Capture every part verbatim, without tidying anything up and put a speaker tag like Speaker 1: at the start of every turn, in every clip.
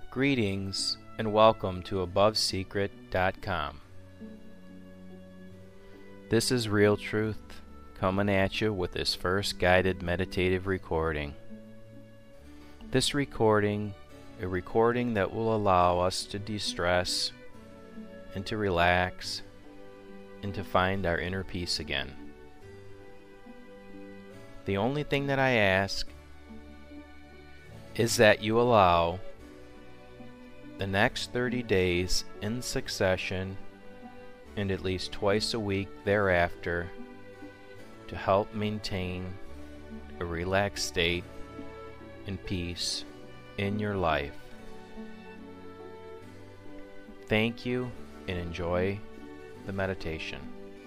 Speaker 1: Greetings and welcome to above secret dot com. This is Real Truth coming at you with this first guided meditative recording. This recording, a recording that will allow us to de-stress and to relax and to find our inner peace again. The only thing that I ask is that you allow the next thirty days in succession and at least twice a week thereafter to help maintain a relaxed state and peace in your life. Thank you and enjoy the meditation.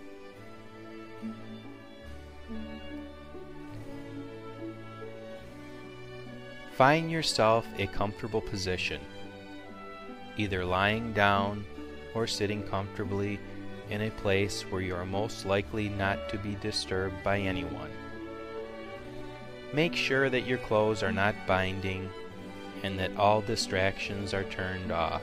Speaker 1: Find yourself a comfortable position, either lying down or sitting comfortably in a place where you are most likely not to be disturbed by anyone. Make sure that your clothes are not binding and that all distractions are turned off.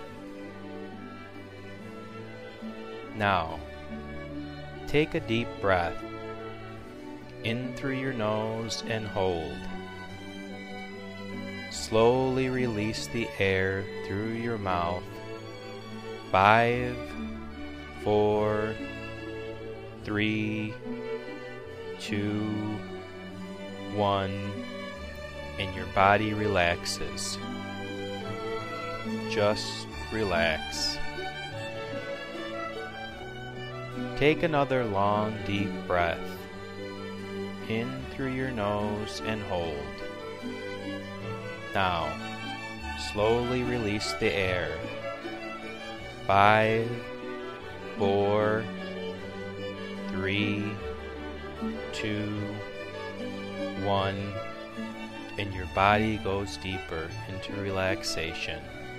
Speaker 1: Now, take a deep breath in through your nose and hold. Slowly release the air through your mouth. Five, four, three, two, one, and your body relaxes. Just relax. Take another long, deep breath in through your nose and hold. Now, slowly release the air. Five, four, three, two, one, and your body goes deeper into relaxation.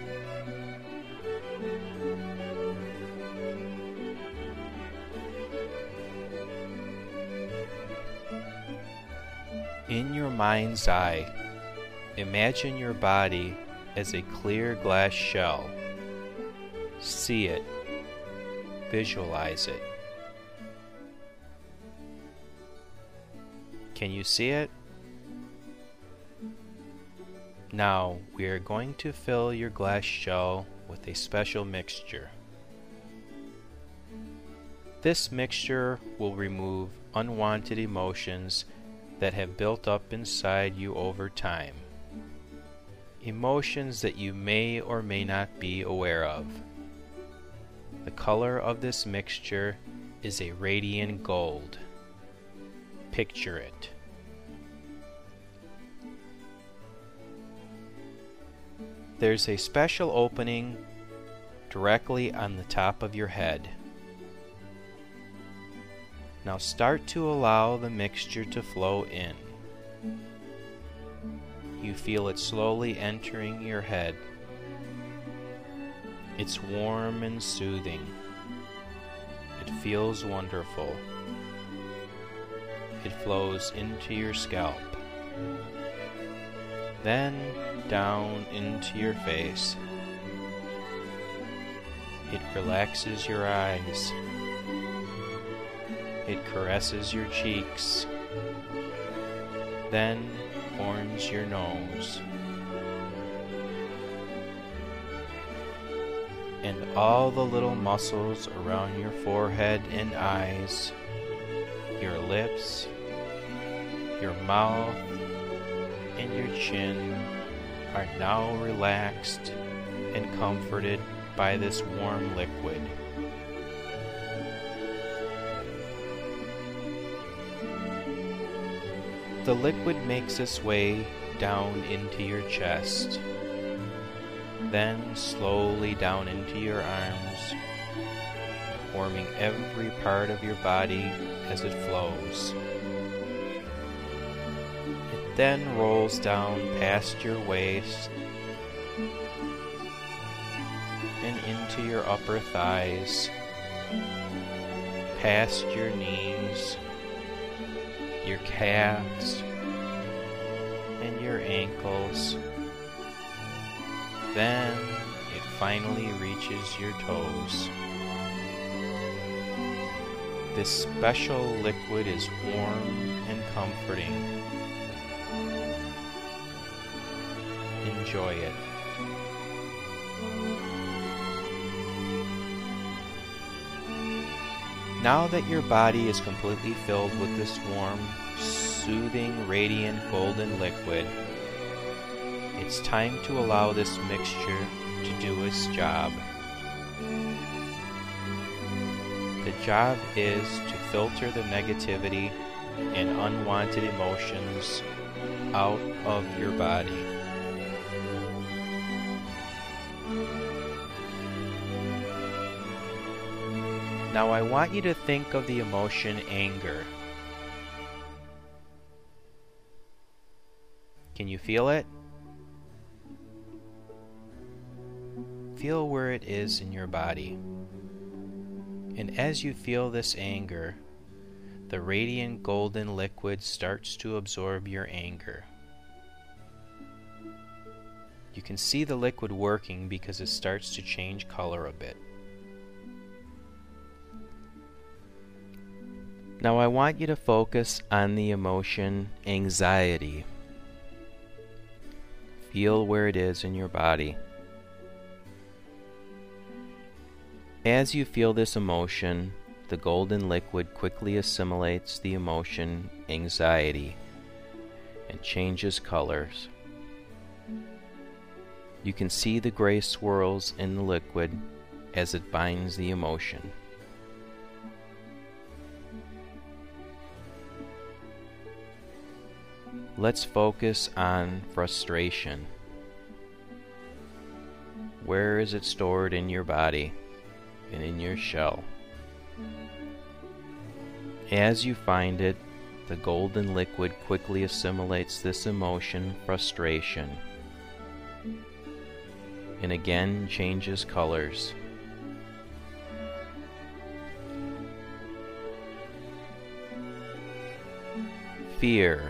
Speaker 1: In your mind's eye, imagine your body as a clear glass shell. See it. Visualize it. Can you see it? Now we are going to fill your glass shell with a special mixture. This mixture will remove unwanted emotions that have built up inside you over time. Emotions that you may or may not be aware of. The color of this mixture is a radiant gold. Picture it. There's a special opening directly on the top of your head. Now start to allow the mixture to flow in. You feel it slowly entering your head. It's warm and soothing. It feels wonderful. It flows into your scalp. Then down into your face. It relaxes your eyes. It caresses your cheeks. Then warms your nose. And all the little muscles around your forehead and eyes, your lips, your mouth, and your chin are now relaxed and comforted by this warm liquid. The liquid makes its way down into your chest, then slowly down into your arms, warming every part of your body as it flows. It then rolls down past your waist and into your upper thighs, past your knees, your calves, and your ankles, Then it finally reaches your toes. This special liquid is warm and comforting. Enjoy it. Now that your body is completely filled with this warm, soothing, radiant golden liquid, it's time to allow this mixture to do its job. The job is to filter the negativity and unwanted emotions out of your body. Now I want you to think of the emotion anger. Can you feel it? Feel where it is in your body. And as you feel this anger, the radiant golden liquid starts to absorb your anger. You can see the liquid working because it starts to change color a bit. Now I want you to focus on the emotion anxiety. Feel where it is in your body. As you feel this emotion, the golden liquid quickly assimilates the emotion anxiety and changes colors. You can see the gray swirls in the liquid as it binds the emotion. Let's focus on frustration. Where is it stored in your body and in your shell? As you find it, the golden liquid quickly assimilates this emotion, frustration, and again changes colors. Fear.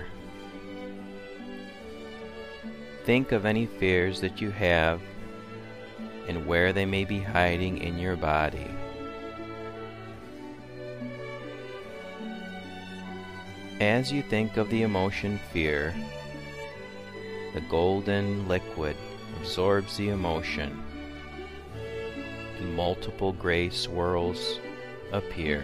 Speaker 1: Think of any fears that you have and where they may be hiding in your body. As you think of the emotion fear, the golden liquid absorbs the emotion and multiple gray swirls appear.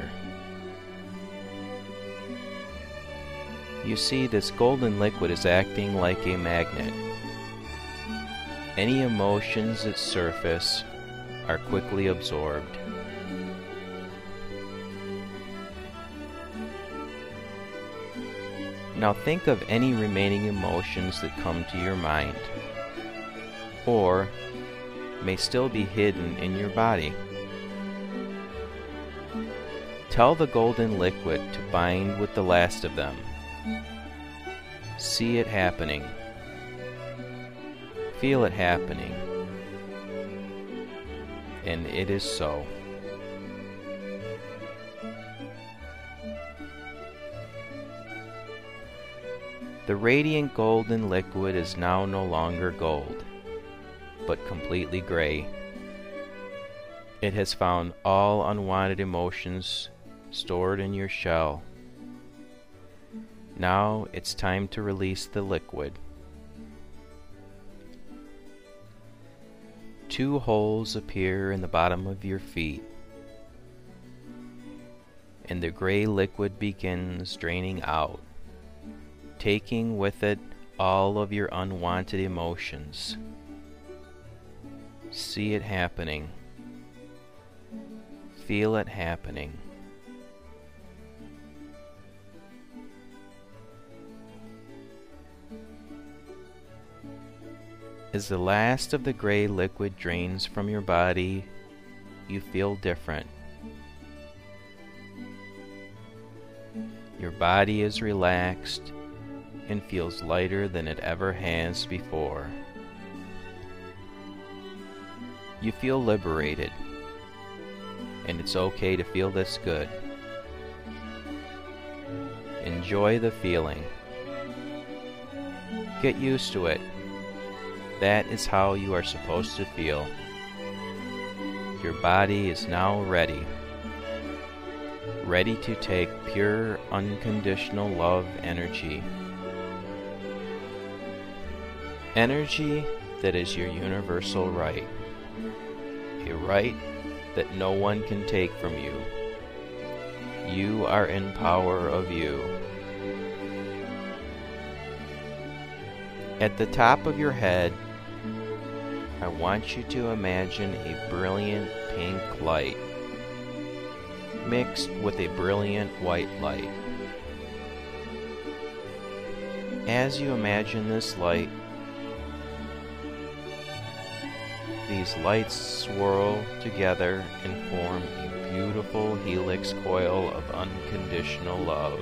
Speaker 1: You see, this golden liquid is acting like a magnet. Any emotions that surface are quickly absorbed. Now think of any remaining emotions that come to your mind, or may still be hidden in your body. Tell the golden liquid to bind with the last of them. See it happening. Feel it happening. And it is so. The radiant golden liquid is now no longer gold, but completely gray. It has found all unwanted emotions stored in your shell. Now it's time to release the liquid. Two holes appear in the bottom of your feet, and the gray liquid begins draining out, taking with it all of your unwanted emotions. See it happening. Feel it happening. As the last of the gray liquid drains from your body, you feel different. Your body is relaxed and feels lighter than it ever has before. You feel liberated, and it's okay to feel this good. Enjoy the feeling. Get used to it. That is how you are supposed to feel. Your body is now ready. Ready to take pure, unconditional love energy. Energy that is your universal right. A right that no one can take from you. You are in power of you. At the top of your head, I want you to imagine a brilliant pink light mixed with a brilliant white light. As you imagine this light, these lights swirl together and form a beautiful helix coil of unconditional love.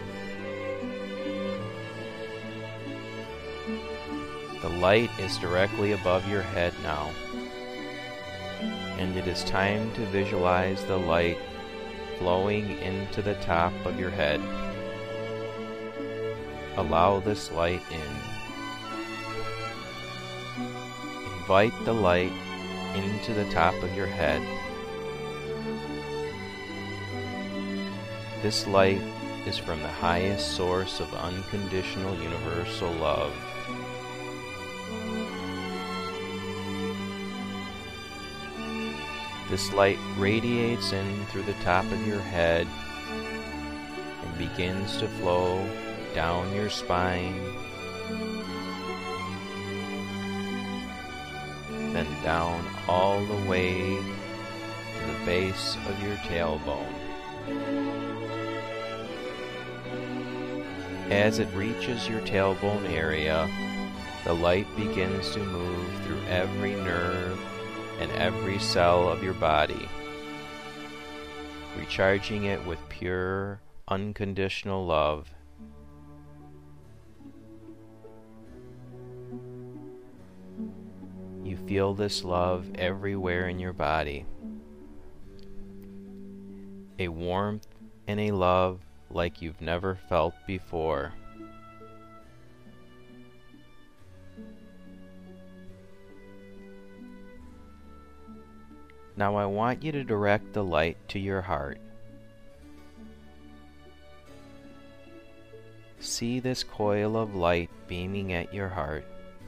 Speaker 1: The light is directly above your head now, and it is time to visualize the light flowing into the top of your head. Allow this light in. Invite the light into the top of your head. This light is from the highest source of unconditional universal love. This light radiates in through the top of your head and begins to flow down your spine, then down all the way to the base of your tailbone. As it reaches your tailbone area, the light begins to move through every nerve and every cell of your body, recharging it with pure, unconditional love. You feel this love everywhere in your body. A warmth and a love like you've never felt before. Now I want you to direct the light to your heart. See this coil of light beaming at your heart.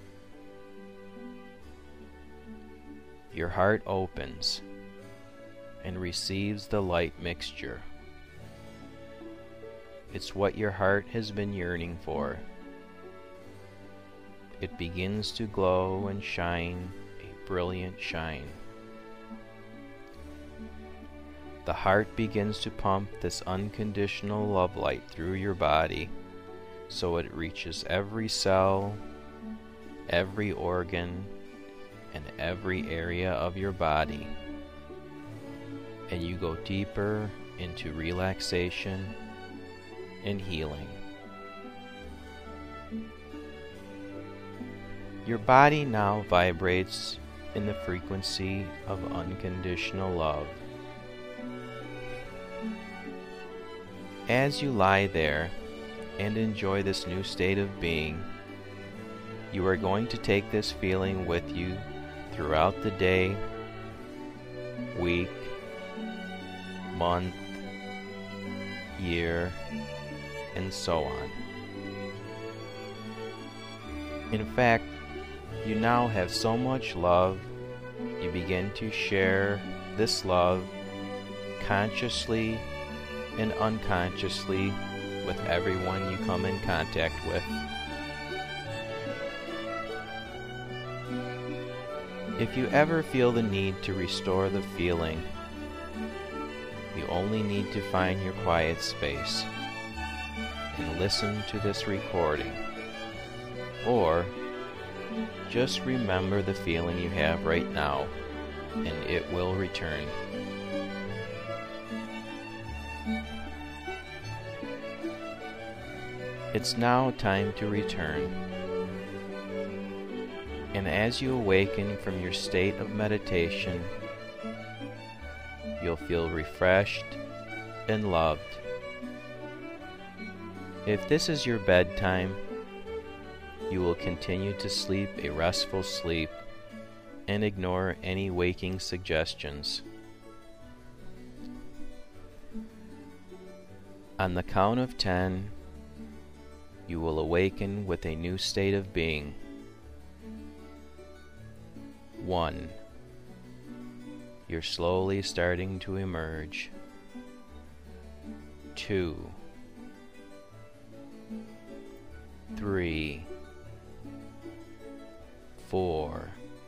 Speaker 1: Your heart opens and receives the light mixture. It's what your heart has been yearning for. It begins to glow and shine a brilliant shine. The heart begins to pump this unconditional love light through your body so it reaches every cell, every organ, and every area of your body. And you go deeper into relaxation and healing. Your body now vibrates in the frequency of unconditional love. As you lie there and enjoy this new state of being, you are going to take this feeling with you throughout the day, week, month, year, and so on. In fact, you now have so much love, you begin to share this love consciously and unconsciously with everyone you come in contact with. If you ever feel the need to restore the feeling, you only need to find your quiet space and listen to this recording, or just remember the feeling you have right now, and it will return. It's now time to return. And as you awaken from your state of meditation, you'll feel refreshed and loved. If this is your bedtime, You will continue to sleep a restful sleep and ignore any waking suggestions. On the count of ten, you will awaken with a new state of being. One. You're slowly starting to emerge. Two. Three. Four.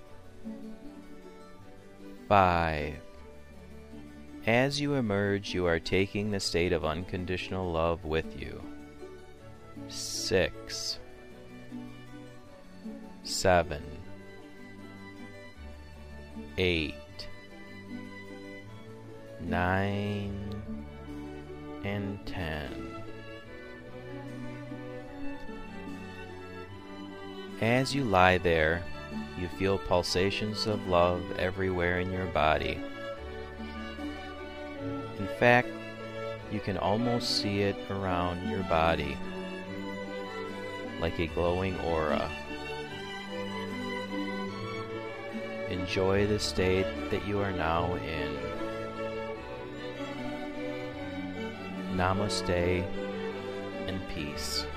Speaker 1: Five. As you emerge, you are taking the state of unconditional love with you. Six. Seven. Eight. Nine. And ten. As you lie there, you feel pulsations of love everywhere in your body. In fact, you can almost see it around your body, like a glowing aura. Enjoy the state that you are now in. Namaste and peace.